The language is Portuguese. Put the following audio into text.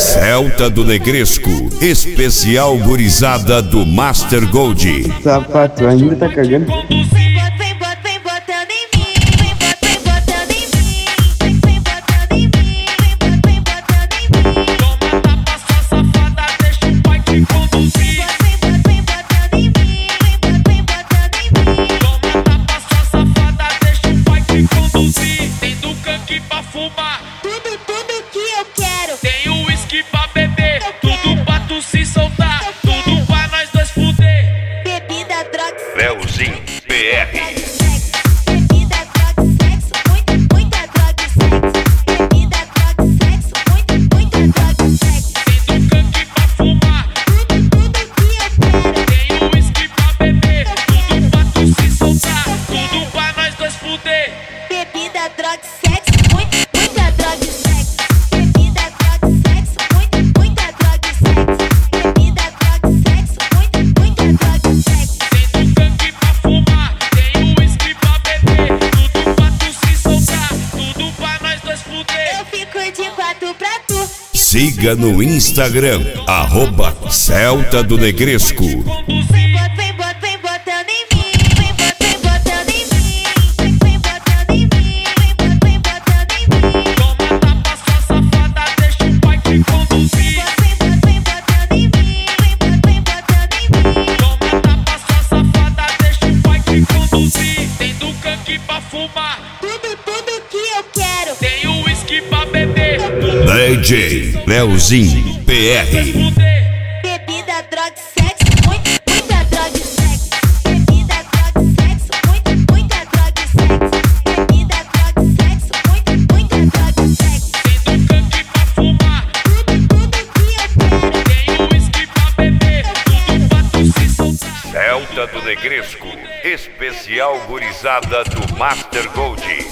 Celta do Negresco, especial gurizada do Master Gold. Sapato, ainda tá cagando? Tem do canque pra fumar, Tudo que eu quero. tem o uísque pra beber, tudo pra tu se soltar, tudo pra nós dois fuder. Bebida, droga, Leozinho PR. bebida, droga, sexo, muita droga e sexo. Bebida, droga, sexo, muita droga e sexo. Tem do canque pra fumar, Tudo que eu quero. tem o uísque pra beber, tudo pra tu se soltar, tudo pra nós dois fuder. Bebida, droga, sexo, muita droga e sexo. Bebida, droga, sexo, muita droga e sexo. Bebida, droga, sexo, muita droga e sexo. Tem do canque pra fumar, tem o uísque pra beber, tudo pra tu se soltar, tudo pra nós dois fuder. Eu fico de quatro pra tu. Siga no Instagram, @Celta do Negresco. Vem botando em mim. Vem botando em mim. Vem botando em mim. Vem botando em mim. Toma tapa, sua safada, deixa o pai te conduzir. Vem botando em mim. Vem botando em mim. Toma tapa, sua safada, deixa o pai te conduzir. Tem do canque pra fumar, Tudo que eu quero. tem o uísque pra beber, tudo DJ Leozinho PR. fuder. Bebida, droga, sexo, muita droga e sexo. Bebida, droga, sexo, muita droga e sexo. Bebida, droga, sexo, muita droga e sexo. Tem do canque pra fumar, Tudo que eu quero. tem o uísque pra beber, tudo pra tu se soltar. Celta do Negresco, especial gurizada do Master Gold.